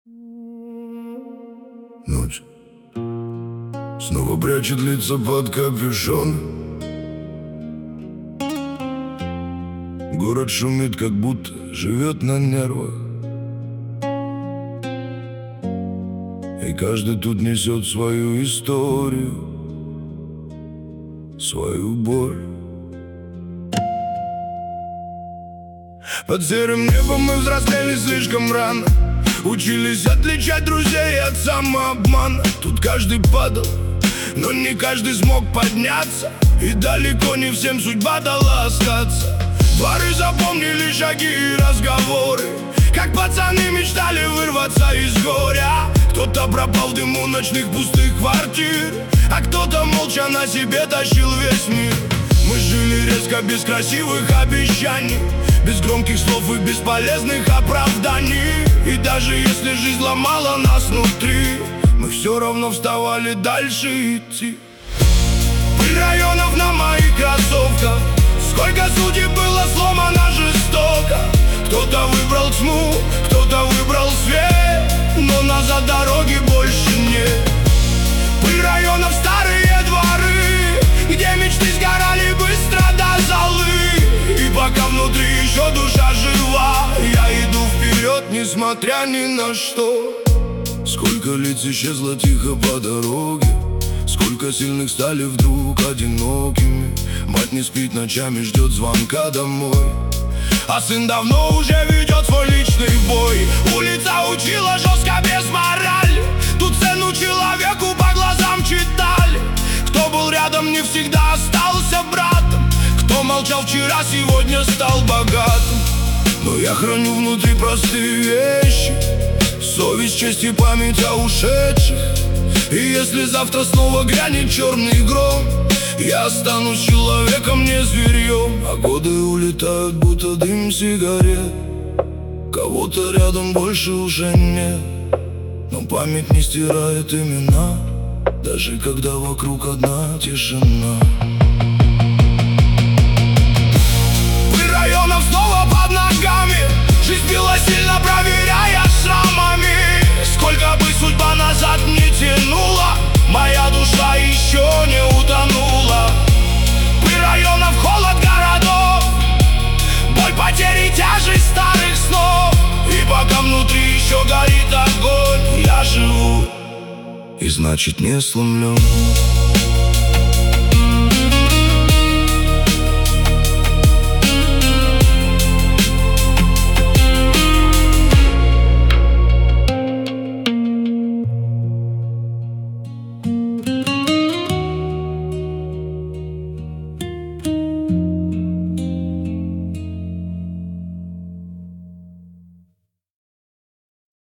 Ночь снова прячет лица под капюшон. Город шумит, как будто живет на нервах, и каждый тут несет свою историю, свою боль. Под серым небом мы взрослели слишком рано, учились отличать друзей от самообмана. Тут каждый падал, но не каждый смог подняться, и далеко не всем судьба дала остаться. Дворы запомнили шаги и разговоры, как пацаны мечтали вырваться из горя. Кто-то пропал в дыму ночных пустых квартир, а кто-то молча на себе тащил весь мир. Мы жили резко, без красивых обещаний, без громких слов и бесполезных оправданий. И даже если жизнь ломала нас внутри, мы все равно вставали дальше идти. Пыль районов на моих кроссовках, сколько судеб было сломано жестоко. Кто-то выбрал тьму, кто-то выбрал свет, но назад дороги больше нет. Пыль районов, старые дворы, где мечты сгорали быстро до золы. И пока внутри еще душа жива, я иду вперед, несмотря ни на что. Сколько лиц исчезло тихо по дороге, сколько сильных стали вдруг одинокими. Мать не спит ночами, ждет звонка домой, а сын давно уже ведет свой личный бой. Улица учила жестко, без морали, тут цену человеку по глазам читали. Кто был рядом, не всегда остался братом, кто молчал вчера, сегодня стал богатым. Но я храню внутри простые вещи: совесть, честь и память о ушедших. И если завтра снова грянет черный гром, я останусь человеком, не зверьем. А годы улетают, будто дым сигарет, кого-то рядом больше уже нет. Но память не стирает имена, даже когда вокруг одна тишина. Пыль районов снова под ногами, жизнь била сильно, проверяя шрамами. Сколько бы судьба назад не тянула, моя душа еще не утонула. Пыль районов, холод городов, боль потери, тяжесть старых снов. И пока внутри еще горит огонь, я живу, и значит не сломлен.